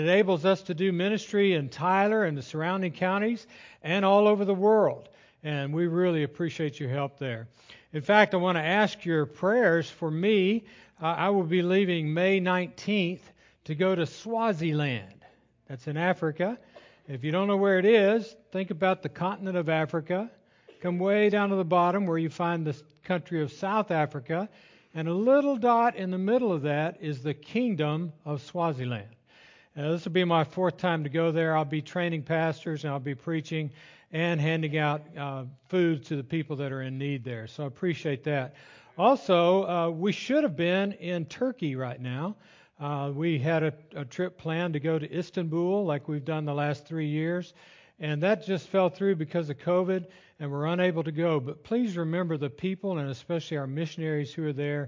enables us to do ministry in Tyler and the surrounding counties and all over the world. And we really appreciate your help there. In fact, I want to ask your prayers for me. I will be leaving May 19th to go to Swaziland. That's in Africa. If you don't know where it is, think about the continent of Africa. Come way down to the bottom where you find the country of South Africa. And a little dot in the middle of that is the kingdom of Swaziland. This will be my fourth time to go there. I'll be training pastors and I'll be preaching and handing out food to the people that are in need there. So I appreciate that. Also, we should have been in Turkey right now. We had a trip planned to go to Istanbul like we've done the last 3 years. And that just fell through because of COVID, and we're unable to go. But please remember the people, and especially our missionaries who are there,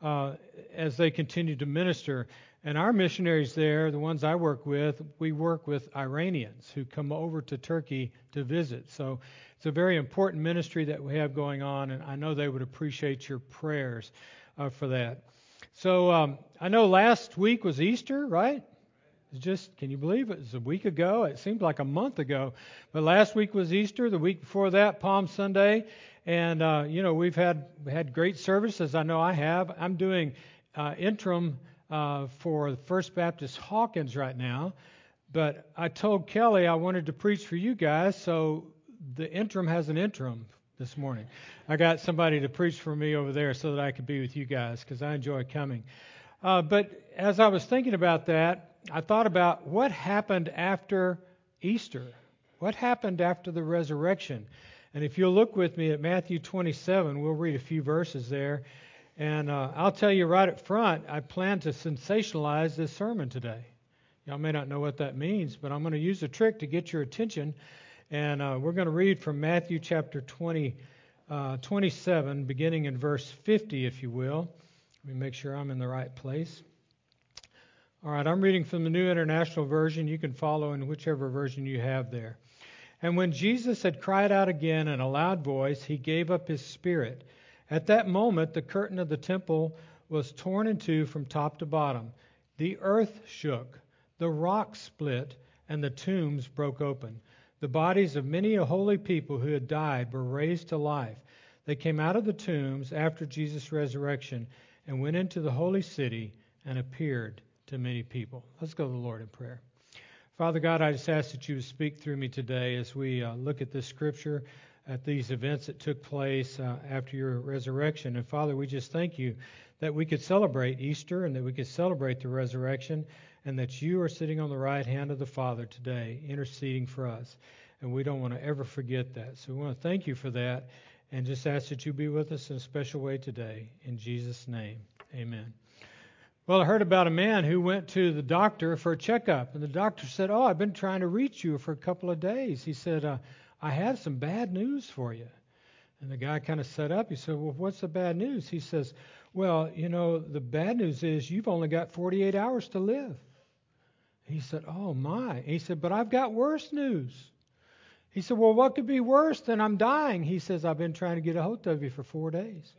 as they continue to minister. And our missionaries there, the ones I work with, we work with Iranians who come over to Turkey to visit. So it's a very important ministry that we have going on, and I know they would appreciate your prayers for that. So I know last week was Easter, right? It's just, can you believe it? It was a week ago. It seemed like a month ago. But last week was Easter. The week before that, Palm Sunday. And, we've had great services. I know I have. I'm doing interim for First Baptist Hawkins right now. But I told Kelly I wanted to preach for you guys, so the interim has an interim this morning. I got somebody to preach for me over there so that I could be with you guys because I enjoy coming. But as I was thinking about that, I thought about what happened after Easter. What happened after the resurrection? And if you'll look with me at Matthew 27, we'll read a few verses there. And I'll tell you right up front, I plan to sensationalize this sermon today. Y'all may not know what that means, but I'm going to use a trick to get your attention. And we're going to read from Matthew chapter 27, beginning in verse 50, if you will. Let me make sure I'm in the right place. All right, I'm reading from the New International Version. You can follow in whichever version you have there. And when Jesus had cried out again in a loud voice, he gave up his spirit. At that moment, the curtain of the temple was torn in two from top to bottom. The earth shook, the rocks split, and the tombs broke open. The bodies of many holy people who had died were raised to life. They came out of the tombs after Jesus' resurrection and went into the holy city and appeared to many people. Let's go to the Lord in prayer. Father God, I just ask that you would speak through me today as we look at this scripture, at these events that took place after your resurrection. And Father, we just thank you that we could celebrate Easter and that we could celebrate the resurrection and that you are sitting on the right hand of the Father today, interceding for us. And we don't want to ever forget that. So we want to thank you for that and just ask that you be with us in a special way today. In Jesus' name, amen. Well, I heard about a man who went to the doctor for a checkup, and the doctor said, I've been trying to reach you for a couple of days. He said, I have some bad news for you. And the guy kind of sat up. He said, well, what's the bad news? He says, well, the bad news is you've only got 48 hours to live. He said, oh, my. He said, but I've got worse news. He said, well, what could be worse than I'm dying? He says, I've been trying to get a hold of you for 4 days.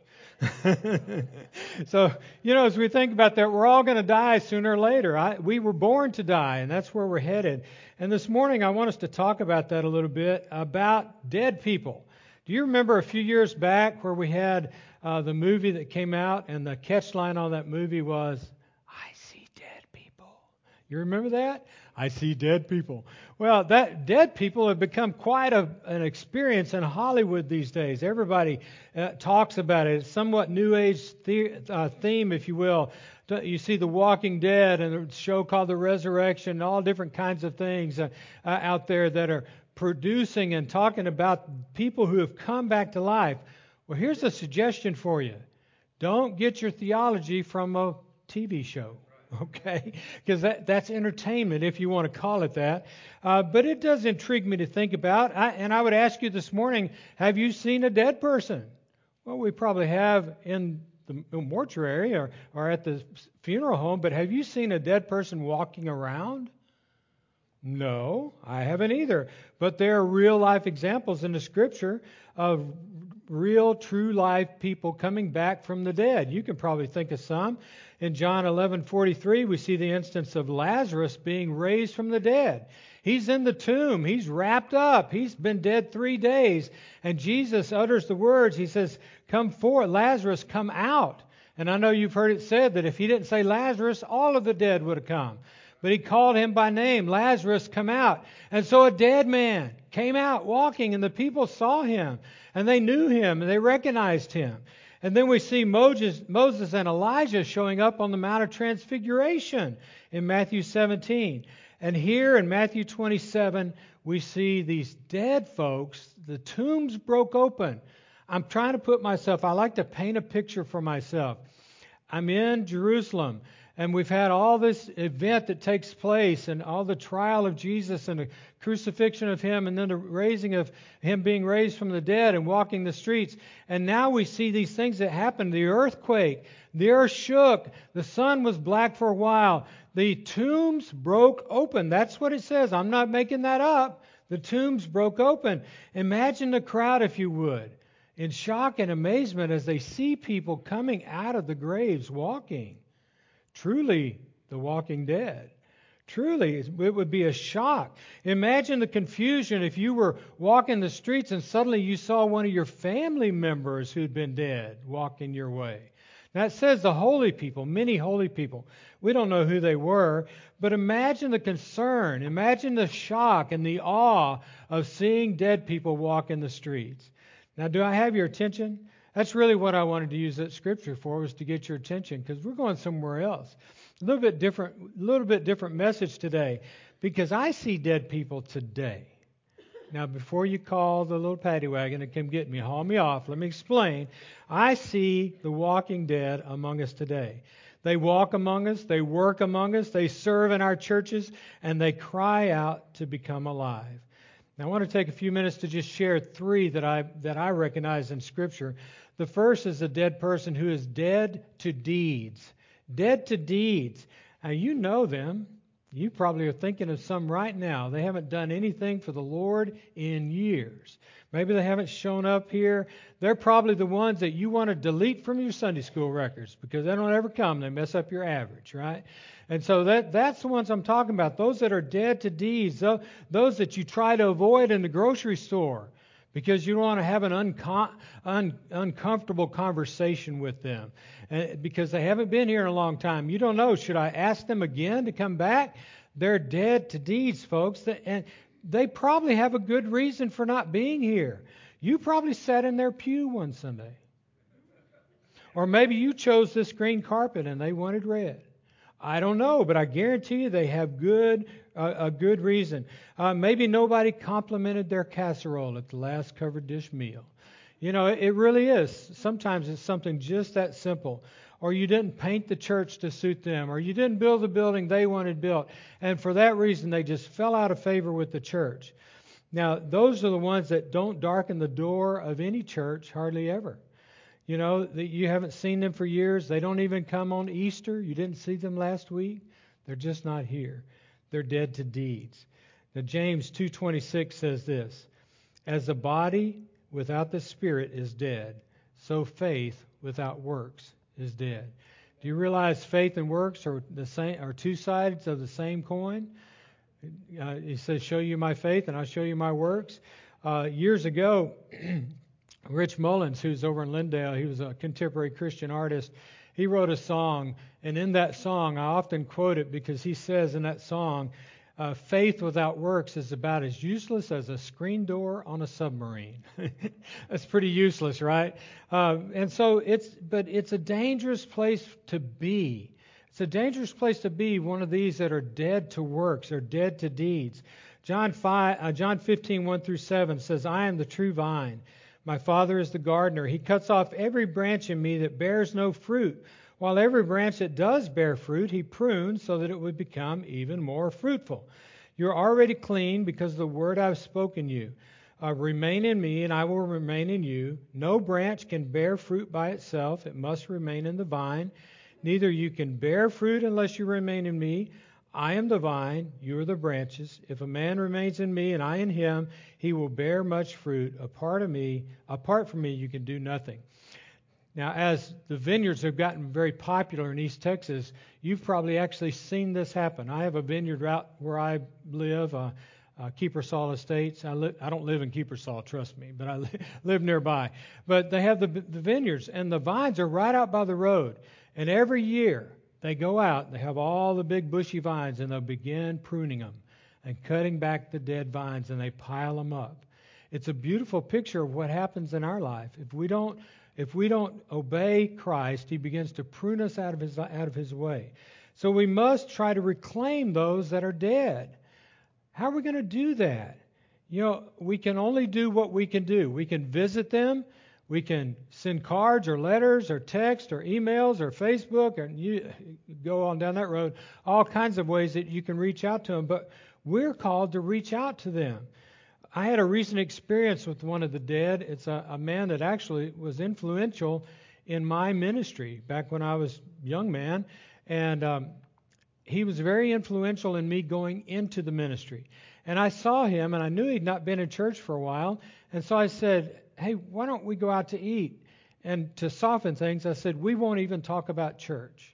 So, as we think about that, we're all going to die sooner or later. We were born to die, and that's where we're headed. And this morning, I want us to talk about that a little bit, about dead people. Do you remember a few years back where we had the movie that came out, and the catchline on that movie was, I see dead people. You remember that? I see dead people. Well, that dead people have become quite an experience in Hollywood these days. Everybody talks about it. It's somewhat New Age theme, if you will. You see The Walking Dead and a show called The Resurrection, all different kinds of things out there that are producing and talking about people who have come back to life. Well, here's a suggestion for you. Don't get your theology from a TV show. Okay, because that's entertainment, if you want to call it that. But it does intrigue me to think about. And I would ask you this morning, have you seen a dead person? Well, we probably have in the mortuary or at the funeral home, but have you seen a dead person walking around? No, I haven't either. But there are real life examples in the Scripture of real, true life people coming back from the dead. You can probably think of some. In John 11:43, we see the instance of Lazarus being raised from the dead. He's in the tomb. He's wrapped up. He's been dead 3 days. And Jesus utters the words. He says, "Come forth, Lazarus, come out." And I know you've heard it said that if he didn't say Lazarus, all of the dead would have come. But he called him by name, "Lazarus, come out." And so a dead man came out walking, and the people saw him, and they knew him, and they recognized him. And then we see Moses and Elijah showing up on the Mount of Transfiguration in Matthew 17. And here in Matthew 27, we see these dead folks, the tombs broke open. I'm trying to put myself, I like to paint a picture for myself. I'm in Jerusalem, and we've had all this event that takes place, and all the trial of Jesus and the crucifixion of him, and then the raising of him being raised from the dead and walking the streets. And now we see these things that happened. The earthquake, the earth shook, the sun was black for a while. The tombs broke open. That's what it says. I'm not making that up. The tombs broke open. Imagine the crowd, if you would, in shock and amazement as they see people coming out of the graves walking. Truly, the walking dead. Truly, it would be a shock. Imagine the confusion if you were walking the streets and suddenly you saw one of your family members who'd been dead walking your way. Now it says the holy people, many holy people. We don't know who they were, but imagine the concern, imagine the shock and the awe of seeing dead people walk in the streets. Now, do I have your attention? That's really what I wanted to use that scripture for, was to get your attention, because we're going somewhere else. A little bit different message today, because I see dead people today. Now, before you call the little paddy wagon and come get me, haul me off, let me explain. I see the walking dead among us today. They walk among us, they work among us, they serve in our churches, and they cry out to become alive. Now, I want to take a few minutes to just share 3 that I recognize in Scripture. The first is a dead person who is dead to deeds. Dead to deeds. Now, you know them. You probably are thinking of some right now. They haven't done anything for the Lord in years. Maybe they haven't shown up here. They're probably the ones that you want to delete from your Sunday school records because they don't ever come. They mess up your average, right? And so that's the ones I'm talking about. Those that are dead to deeds. Those that you try to avoid in the grocery store because you don't want to have an uncomfortable conversation with them because they haven't been here in a long time. You don't know, should I ask them again to come back? They're dead to deeds, folks, and they probably have a good reason for not being here. You probably sat in their pew one Sunday. Or maybe you chose this green carpet and they wanted red. I don't know, but I guarantee you they have a good reason. Maybe nobody complimented their casserole at the last covered dish meal. You know, it really is. Sometimes it's something just that simple. Or you didn't paint the church to suit them. Or you didn't build the building they wanted built. And for that reason, they just fell out of favor with the church. Now, those are the ones that don't darken the door of any church hardly ever. You know, you haven't seen them for years. They don't even come on Easter. You didn't see them last week. They're just not here. They're dead to deeds. Now, James 2:26 says this, "As the body without the spirit is dead, so faith without works is dead." Do you realize faith and works are the same, are 2 sides of the same coin? He says, "Show you my faith, and I'll show you my works." Years ago, Rich Mullins, who's over in Lindale, he was a contemporary Christian artist. He wrote a song, and in that song, I often quote it because he says in that song, faith without works is about as useless as a screen door on a submarine. That's pretty useless, right? And so it's a dangerous place to be. It's a dangerous place to be one of these that are dead to works or dead to deeds. John 15, 1 through 7 says, "I am the true vine. My Father is the gardener. He cuts off every branch in me that bears no fruit, while every branch that does bear fruit, he prunes so that it would become even more fruitful. You're already clean because of the word I've spoken you. Remain in me, and I will remain in you. No branch can bear fruit by itself. It must remain in the vine. Neither you can bear fruit unless you remain in me. I am the vine, you are the branches. If a man remains in me and I in him, he will bear much fruit. Apart from me, you can do nothing." Now, as the vineyards have gotten very popular in East Texas, you've probably actually seen this happen. I have a vineyard out where I live, Keepersall Estates. I don't live in Keepersall, trust me, but I live nearby. But they have the vineyards, and the vines are right out by the road. And every year they go out, they have all the big bushy vines, and they'll begin pruning them and cutting back the dead vines, and they pile them up. It's a beautiful picture of what happens in our life. If we don't obey Christ, He begins to prune us out of His way. So we must try to reclaim those that are dead. How are we going to do that? We can only do what we can do. We can visit them. We can send cards or letters or text or emails or Facebook, and you go on down that road, all kinds of ways that you can reach out to them. But we're called to reach out to them. I had a recent experience with one of the dead. It's a man that actually was influential in my ministry back when I was a young man. And he was very influential in me going into the ministry. And I saw him, and I knew he'd not been in church for a while. And so I said, hey, why don't we go out to eat? And to soften things, I said, we won't even talk about church.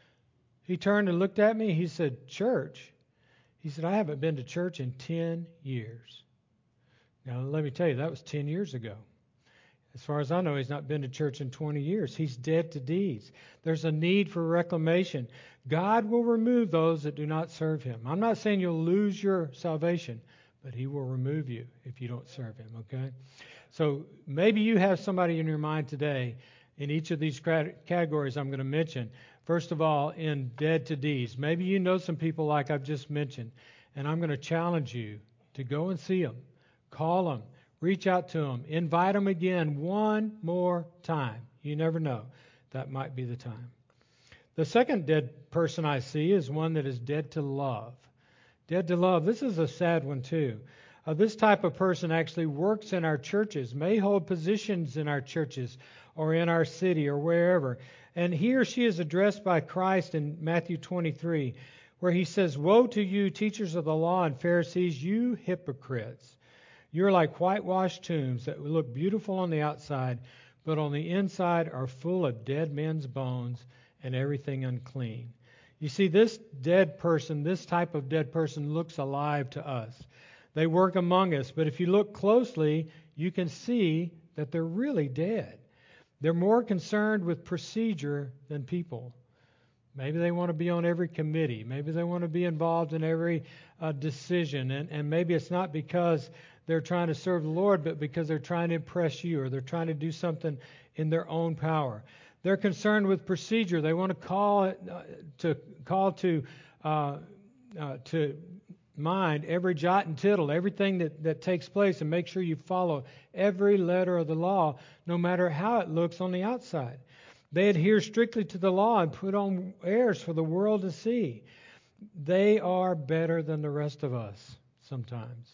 He turned and looked at me. He said, church? He said, I haven't been to church in 10 years. Now, let me tell you, that was 10 years ago. As far as I know, he's not been to church in 20 years. He's dead to deeds. There's a need for reclamation. God will remove those that do not serve Him. I'm not saying you'll lose your salvation, but He will remove you if you don't serve Him, okay? So maybe you have somebody in your mind today in each of these categories I'm going to mention. First of all, in dead to deeds. Maybe you know some people like I've just mentioned, and I'm going to challenge you to go and see them. Call them. Reach out to them. Invite them again one more time. You never know. That might be the time. The second dead person I see is one that is dead to love. Dead to love. This is a sad one too. This type of person actually works in our churches, may hold positions in our churches or in our city or wherever. And he or she is addressed by Christ in Matthew 23, where He says, woe to you, teachers of the law and Pharisees, you hypocrites. You're like whitewashed tombs that look beautiful on the outside, but on the inside are full of dead men's bones and everything unclean. You see, this dead person, this type of dead person looks alive to us. They work among us, but if you look closely, you can see that they're really dead. They're more concerned with procedure than people. Maybe they want to be on every committee. Maybe they want to be involved in every decision. And maybe it's not because they're trying to serve the Lord, but because they're trying to impress you, or they're trying to do something in their own power. They're concerned with procedure. They want to call to mind every jot and tittle, everything that takes place, and make sure you follow every letter of the law, no matter how it looks on the outside. They adhere strictly to the law and put on airs for the world to see. They are better than the rest of us sometimes.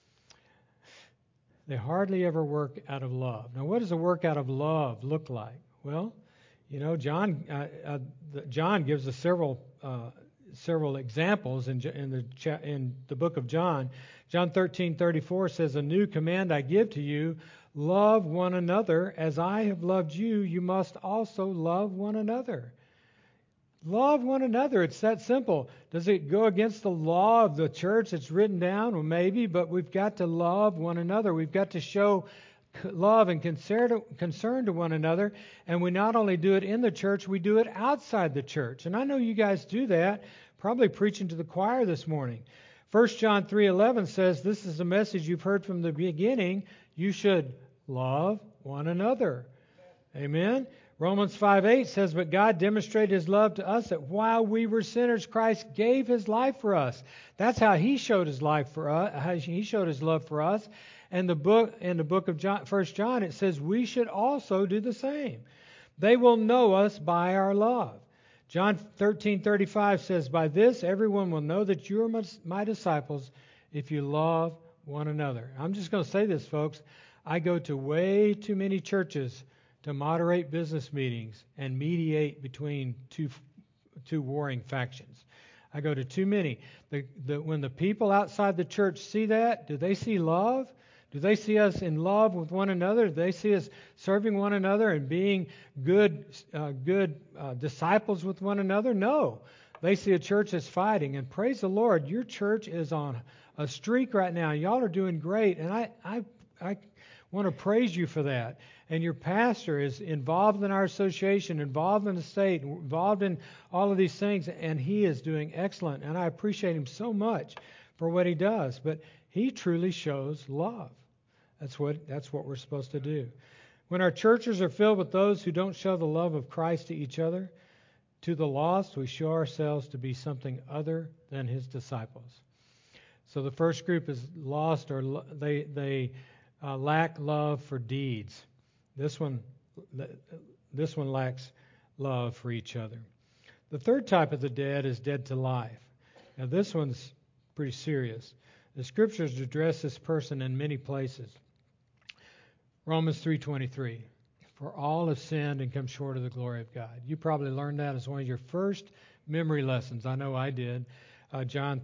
They hardly ever work out of love. Now, what does a work out of love look like? Well, John gives us several examples in the book of John. John 13:34 says, "A new command I give to you: love one another. As I have loved you, you must also love one another." Love one another. It's that simple. Does it go against the law of the church that's written down? Well, maybe, but we've got to love one another. We've got to show love and concern to one another. And we not only do it in the church, we do it outside the church. And I know you guys do that, probably preaching to the choir this morning. 1 John 3:11 says, this is a message you've heard from the beginning. You should love one another. Amen. Romans 5:8 says, but God demonstrated His love to us that while we were sinners, Christ gave His life for us. That's how He showed His life for us. How He showed His love for us. And in the book of John, 1 John, it says we should also do the same. They will know us by our love. John 13:35 says, by this everyone will know that you are my disciples if you love one another. I'm just going to say this, folks. I go to way too many churches to moderate business meetings and mediate between two warring factions. I go to too many. When the people outside the church see that, do they see love? Do they see us in love with one another? Do they see us serving one another and being good disciples with one another? No. They see a church that's fighting. And praise the Lord, your church is on a streak right now. Y'all are doing great. And I want to praise you for that. And your pastor is involved in our association, involved in the state, involved in all of these things, and he is doing excellent. And I appreciate him so much for what he does. But he truly shows love. That's what we're supposed to do. When our churches are filled with those who don't show the love of Christ to each other, to the lost, we show ourselves to be something other than his disciples. So the first group is lost, or they lack love for deeds. This one lacks love for each other. The third type of the dead is dead to life. Now this one's pretty serious. The scriptures address this person in many places. Romans 3:23. For all have sinned and come short of the glory of God. You probably learned that as one of your first memory lessons. I know I did. Romans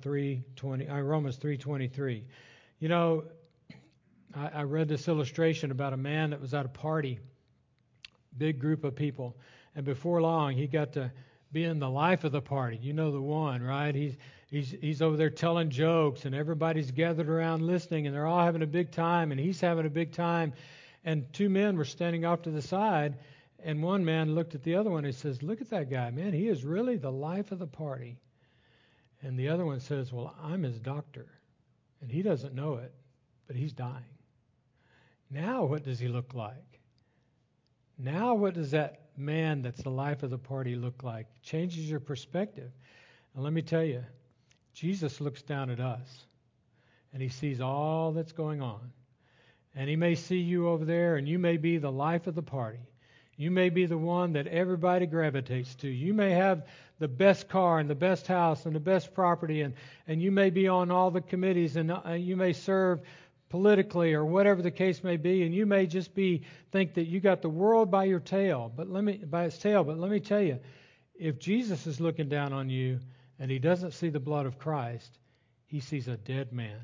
3:23. You know, I read this illustration about a man that was at a party, big group of people, and before long he got to be in the life of the party. You know the one, right? He's over there telling jokes, and everybody's gathered around listening, and they're all having a big time, and he's having a big time. And two men were standing off to the side, and one man looked at the other one and says, "Look at that guy, man. He is really the life of the party." And the other one says, "Well, I'm his doctor, and he doesn't know it, but he's dying." Now what does he look like? Now what does that man that's the life of the party look like? It changes your perspective. And let me tell you, Jesus looks down at us, and he sees all that's going on. And he may see you over there, and you may be the life of the party. You may be the one that everybody gravitates to. You may have the best car and the best house and the best property, and you may be on all the committees, and you may serve politically or whatever the case may be, and you may just think that you got the world by its tail. But let me tell you, if Jesus is looking down on you and he doesn't see the blood of Christ, he sees a dead man.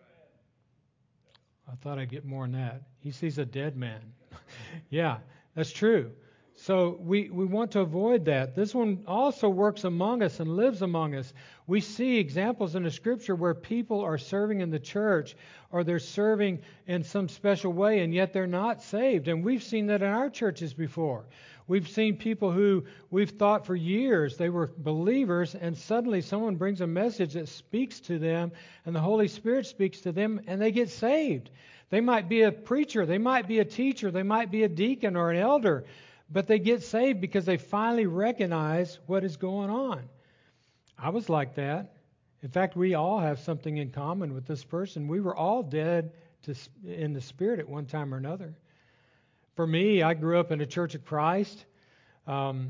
I thought I'd get more on that. He sees a dead man. Yeah, that's true. So we want to avoid that. This one also works among us and lives among us. We see examples in the Scripture where people are serving in the church, or they're serving in some special way, and yet they're not saved. And we've seen that in our churches before. We've seen people who we've thought for years they were believers, and suddenly someone brings a message that speaks to them, and the Holy Spirit speaks to them, and they get saved. They might be a preacher, they might be a teacher, they might be a deacon or an elder, but they get saved because they finally recognize what is going on. I was like that. In fact, we all have something in common with this person. We were all dead in the spirit at one time or another. For me, I grew up in a Church of Christ. That's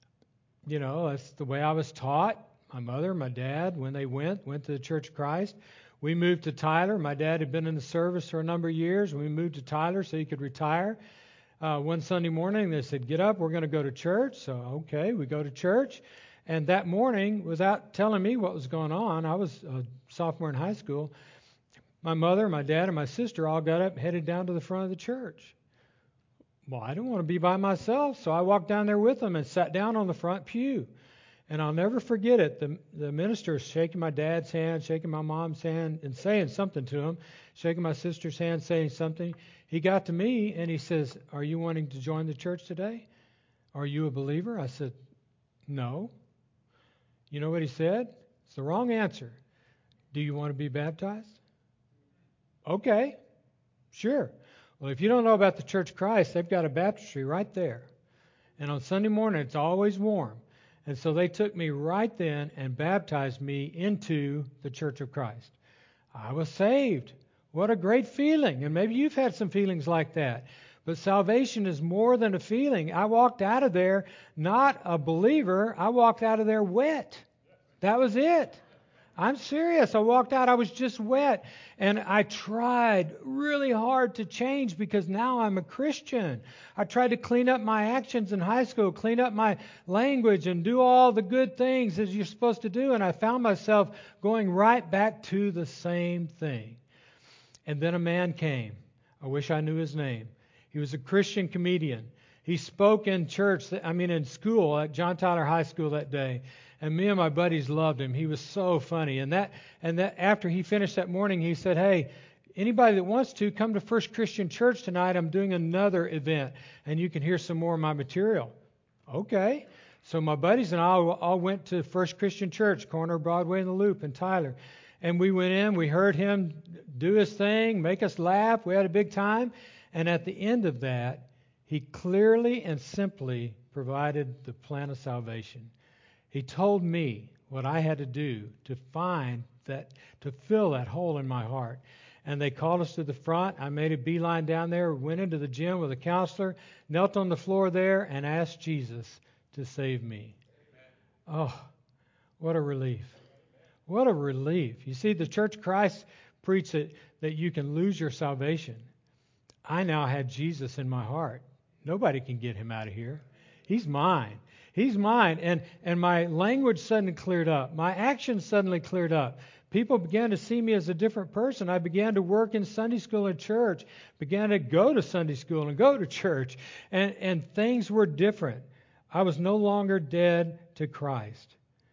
the way I was taught. My mother, my dad, when they went to the Church of Christ. We moved to Tyler. My dad had been in the service for a number of years. We moved to Tyler so he could retire. One Sunday morning, they said, "Get up, we're going to go to church." So, okay, we go to church. And that morning, without telling me what was going on, I was a sophomore in high school, my mother, my dad, and my sister all got up and headed down to the front of the church. Well, I didn't want to be by myself, so I walked down there with them and sat down on the front pew. And I'll never forget it. The minister is shaking my dad's hand, shaking my mom's hand, and saying something to him, shaking my sister's hand, saying something. He got to me, and he says, "Are you wanting to join the church today? Are you a believer?" I said, "No." You know what he said? It's the wrong answer. "Do you want to be baptized?" Okay, sure. Well, if you don't know about the Church of Christ, they've got a baptistry right there. And on Sunday morning, it's always warm. And so they took me right then and baptized me into the Church of Christ. I was saved. What a great feeling. And maybe you've had some feelings like that. But salvation is more than a feeling. I walked out of there not a believer. I walked out of there wet. That was it. I'm serious. I walked out, I was just wet. And I tried really hard to change because now I'm a Christian. I tried to clean up my actions in high school, clean up my language, and do all the good things as you're supposed to do. And I found myself going right back to the same thing. And then a man came. I wish I knew his name. He was a Christian comedian. He spoke in in school at John Tyler High School that day. And me and my buddies loved him. He was so funny. And that after he finished that morning, he said, "Hey, anybody that wants to, come to First Christian Church tonight. I'm doing another event, and you can hear some more of my material." Okay. So my buddies and I all went to First Christian Church, corner of Broadway and the Loop in Tyler. And we went in, we heard him do his thing, make us laugh. We had a big time. And at the end of that, he clearly and simply provided the plan of salvation. He told me what I had to do to fill that hole in my heart. And they called us to the front. I made a beeline down there, went into the gym with a counselor, knelt on the floor there, and asked Jesus to save me. Oh, what a relief. What a relief. You see, the Church of Christ preached that you can lose your salvation. I now had Jesus in my heart. Nobody can get him out of here. He's mine. He's mine. And my language suddenly cleared up. My actions suddenly cleared up. People began to see me as a different person. I began to work in Sunday school and church, began to go to Sunday school and go to church, and things were different. I was no longer dead to Christ.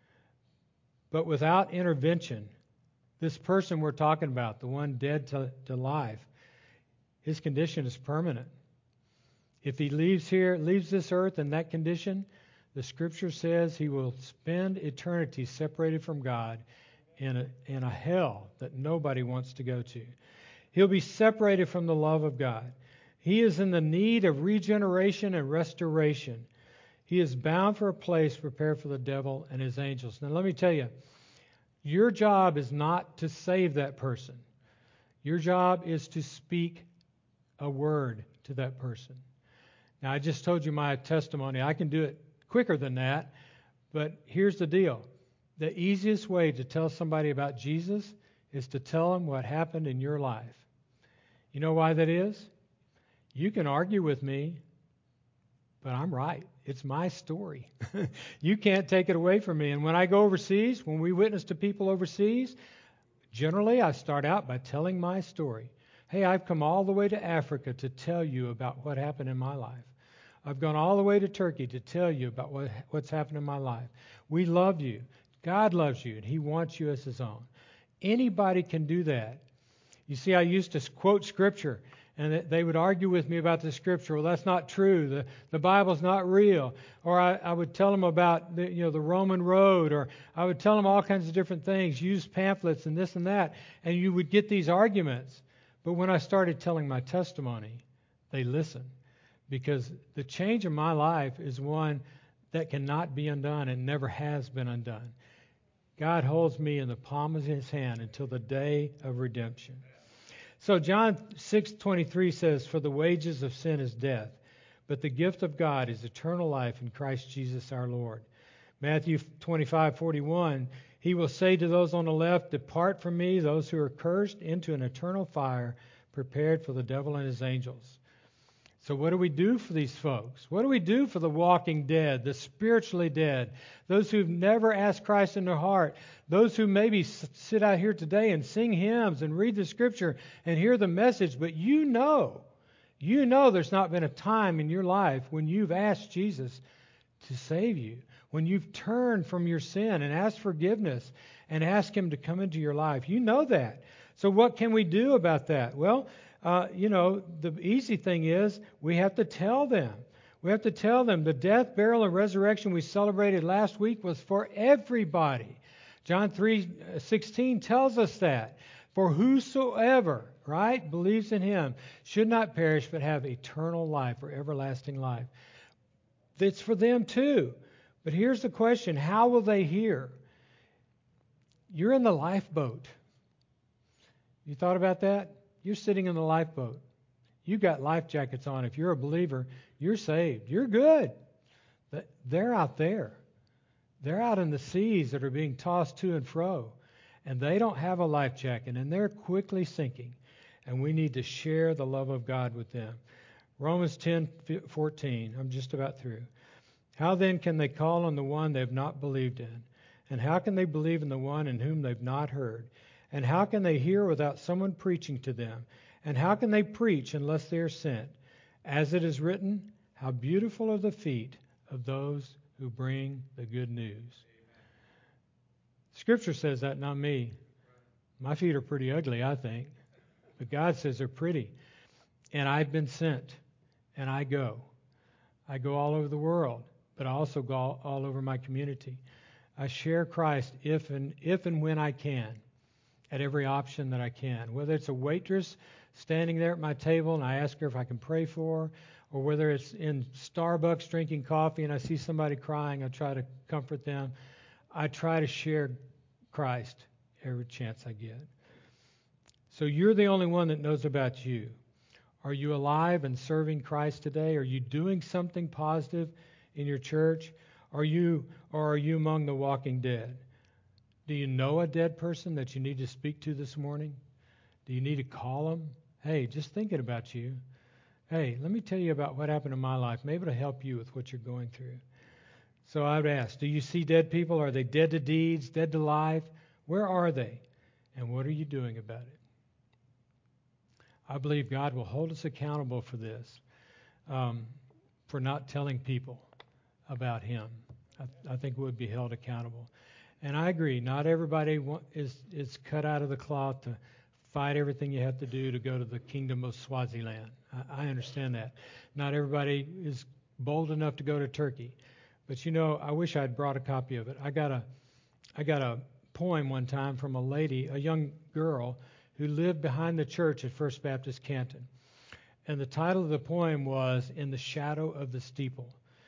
But without intervention, this person we're talking about, the one dead to life, his condition is permanent. If he leaves this earth in that condition, the Scripture says he will spend eternity separated from God in a hell that nobody wants to go to. He'll be separated from the love of God. He is in the need of regeneration and restoration. He is bound for a place prepared for the devil and his angels. Now let me tell you, your job is not to save that person. Your job is to speak a word to that person. Now I just told you my testimony. I can do it quicker than that, but here's the deal. The easiest way to tell somebody about Jesus is to tell them what happened in your life. You know why that is? You can argue with me, but I'm right. It's my story. You can't take it away from me. And when I go overseas, when we witness to people overseas, generally I start out by telling my story. Hey, I've come all the way to Africa to tell you about what happened in my life. I've gone all the way to Turkey to tell you about what's happened in my life. We love you. God loves you, and he wants you as his own. Anybody can do that. You see, I used to quote Scripture, and they would argue with me about the Scripture. Well, that's not true. The Bible's not real. Or I would tell them about the Roman road, or I would tell them all kinds of different things, use pamphlets and this and that, and you would get these arguments. But when I started telling my testimony, they listened, because the change in my life is one that cannot be undone and never has been undone. God holds me in the palm of his hand until the day of redemption. So John 6:23 says, "For the wages of sin is death, but the gift of God is eternal life in Christ Jesus our Lord." Matthew 25:41, "He will say to those on the left, 'Depart from me, those who are cursed, into an eternal fire prepared for the devil and his angels.'" So what do we do for these folks? What do we do for the walking dead, the spiritually dead, those who've never asked Christ in their heart, those who maybe sit out here today and sing hymns and read the Scripture and hear the message, but you know there's not been a time in your life when you've asked Jesus to save you, when you've turned from your sin and asked forgiveness and asked him to come into your life. You know that. So what can we do about that? Well, the easy thing is we have to tell them. We have to tell them the death, burial, and resurrection we celebrated last week was for everybody. John 3:16 tells us that. For whosoever, right, believes in him should not perish but have eternal life or everlasting life. It's for them too. But here's the question, how will they hear? You're in the lifeboat. You thought about that? You're sitting in the lifeboat. You've got life jackets on. If you're a believer, you're saved. You're good. They're out there. They're out in the seas that are being tossed to and fro. And they don't have a life jacket, and they're quickly sinking. And we need to share the love of God with them. Romans 10:14. I'm just about through. "How then can they call on the one they have not believed in? And how can they believe in the one in whom they've not heard? And how can they hear without someone preaching to them? And how can they preach unless they are sent? As it is written, how beautiful are the feet of those who bring the good news. Scripture says that, not me. My feet are pretty ugly, I think. But God says they're pretty. And I've been sent. And I go. I go all over the world. But I also go all over my community. I share Christ if and when I can. At every option that I can. Whether it's a waitress standing there at my table and I ask her if I can pray for her. Or whether it's in Starbucks drinking coffee and I see somebody crying, I try to comfort them. I try to share Christ every chance I get. So you're the only one that knows about you. Are you alive and serving Christ today? Are you doing something positive in your church? Or are you among the walking dead? Do you know a dead person that you need to speak to this morning? Do you need to call them? Hey, just thinking about you. Hey, let me tell you about what happened in my life. Maybe it'll help you with what you're going through. So I would ask, do you see dead people? Are they dead to deeds, dead to life? Where are they? And what are you doing about it? I believe God will hold us accountable for this, for not telling people about Him. I think we'll be held accountable. And I agree, not everybody is cut out of the cloth to fight everything you have to do to go to the kingdom of Swaziland. I understand that. Not everybody is bold enough to go to Turkey. But I wish I'd brought a copy of it. I got a poem one time from a lady, a young girl, who lived behind the church at First Baptist Canton. And the title of the poem was In the Shadow of the Steeple.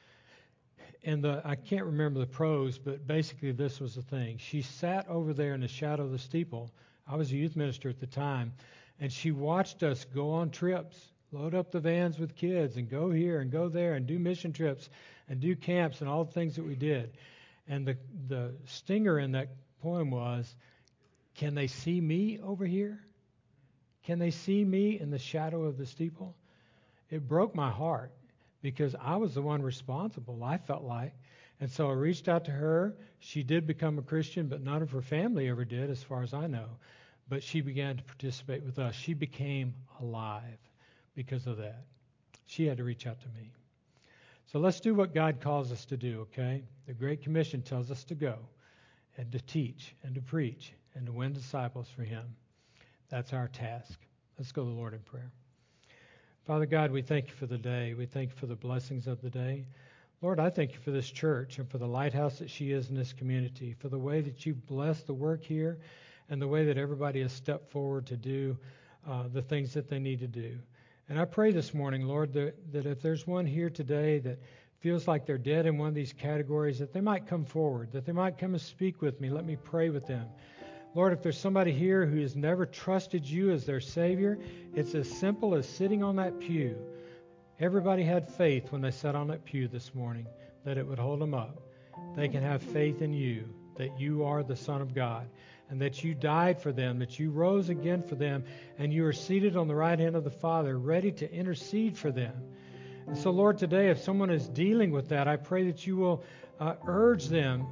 And I can't remember the prose, but basically this was the thing. She sat over there in the shadow of the steeple. I was a youth minister at the time, and she watched us go on trips, load up the vans with kids, and go here and go there and do mission trips and do camps and all the things that we did. And the stinger in that poem was, can they see me over here? Can they see me in the shadow of the steeple? It broke my heart because I was the one responsible, I felt like. And so I reached out to her. She did become a Christian, but none of her family ever did, as far as I know. But she began to participate with us. She became alive because of that. She had to reach out to me. So let's do what God calls us to do, okay? The Great Commission tells us to go and to teach and to preach and to win disciples for Him. That's our task. Let's go to the Lord in prayer. Father God, we thank you for the day. We thank you for the blessings of the day. Lord, I thank you for this church and for the lighthouse that she is in this community, for the way that you've blessed the work here and the way that everybody has stepped forward to do the things that they need to do. And I pray this morning, Lord, that if there's one here today that feels like they're dead in one of these categories, that they might come forward, that they might come and speak with me. Let me pray with them. Lord, if there's somebody here who has never trusted you as their Savior, it's as simple as sitting on that pew. Everybody had faith when they sat on that pew this morning that it would hold them up. They can have faith in you, that you are the Son of God, and that you died for them, that you rose again for them, and you are seated on the right hand of the Father, ready to intercede for them. And so, Lord, today, if someone is dealing with that, I pray that you will urge them,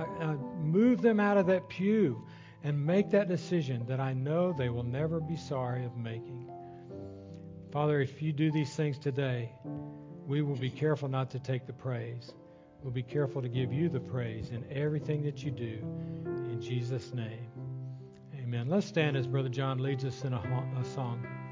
move them out of that pew, and make that decision that I know they will never be sorry of making. Father, if you do these things today, we will be careful not to take the praise. We'll be careful to give you the praise in everything that you do. In Jesus' name, amen. Let's stand as Brother John leads us in a song.